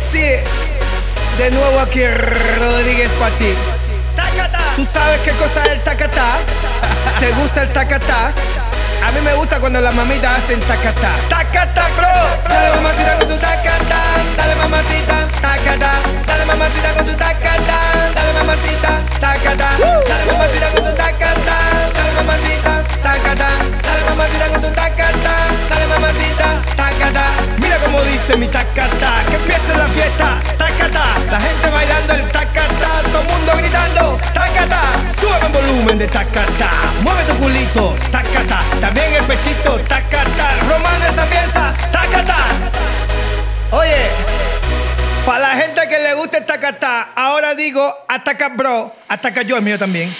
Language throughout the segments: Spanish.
sí, de nuevo aquí Rodríguez para ti. ¿Tú sabes qué cosa es el tacatá? ¿Te gusta el tacatá? A mí me gusta cuando las mamitas hacen tacatá. Tacatá, bro. Dale mamacita con su tacatá. Dale mamacita, tacatá. Dale mamacita con su tacatá. Dale mamacita, tacatá. Dale mamacita con su tacatá. Dale mamacita, tacatá. Dale mamacita con tu tacatá. Dale mamacita, tacatá. Mira cómo dice mi tacatá. Que empiece la fiesta, tacatá. La gente bailando el tacatá. Todo el mundo gritando, tacatá. Sube el volumen de tacatá. Mueve tu culito, tacatá. También el pechito, tacatá. Romano esa pieza, tacatá. Oye, para la gente que le gusta el tacatá, ahora digo ataca bro, ataca yo, el mío también.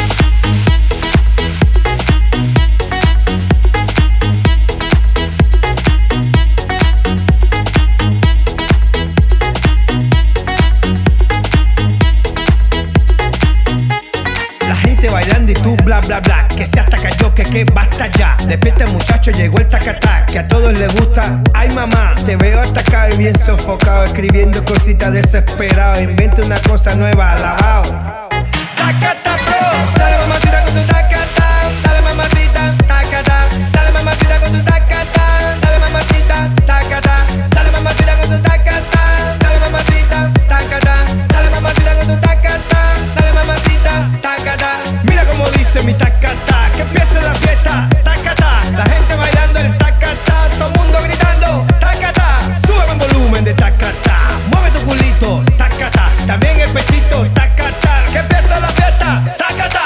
Bailando y tú bla bla bla, que se ataca yo, que basta ya. Despierta muchacho, llegó el tacatá, que a todos les gusta. Ay mamá, te veo atacado y bien sofocado, escribiendo cositas desesperado. Inventa una cosa nueva, alabao. Tacatá bro, dale mamacita con tu tacatá. Dale mamacita, tacatá. Dale mamacita con tu tacatá. Dale mamacita, tacatá. Dale mamacita con tu tacatá. Dale mamacita, tacatá. Dale mamacita con tu tacatá. Dale mamacita, tacatá. Mira como dice mi tacatá, que empiece la fiesta, tacatá. La gente bailando el tacatá, todo el mundo gritando, tacatá. Sube el volumen de tacatá, mueve tu culito, tacatá. También el pechito, tacatá. Que empiece la fiesta, tacatá.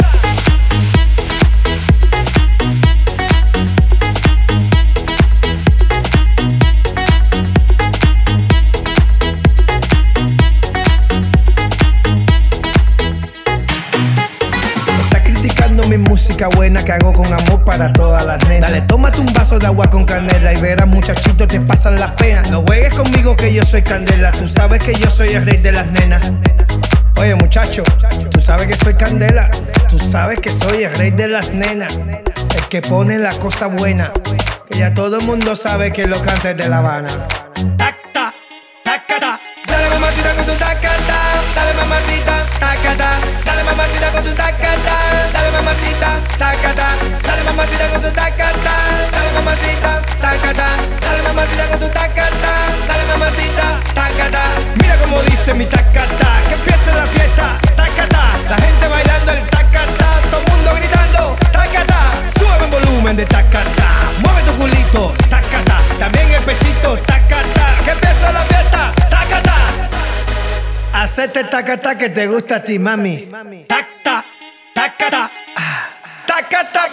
Mi música buena que hago con amor para todas las nenas. Dale, tómate un vaso de agua con canela y verás muchachitos te pasan las penas. No juegues conmigo que yo soy candela, tú sabes que yo soy el rey de las nenas. Oye muchacho, tú sabes que soy candela, tú sabes que soy el rey de las nenas. El que pone la cosa buena, que ya todo el mundo sabe que lo canta es de La Habana. Tacta, tacata. Dale mamacita con tu tacata. Dale mamacita, tacata. Dale mamacita con tu tacata. Dale mamacita, tacata. Dale mamacita con tu tacata. Dale mamacita, tacata. Dale mamacita con tu tacata. Dale mamacita, tacata. Mira como dice mi tacata, que empiece la fiesta, tacata. La gente bailando el tacata, todo el mundo gritando, tacata. Sube el volumen de tacata, mueve tu culito, tacata. También el pechito, tacata. Que empiece la fiesta, tacata. Hacete tacata que te gusta a ti, mami. Tacta, tacata, tacata.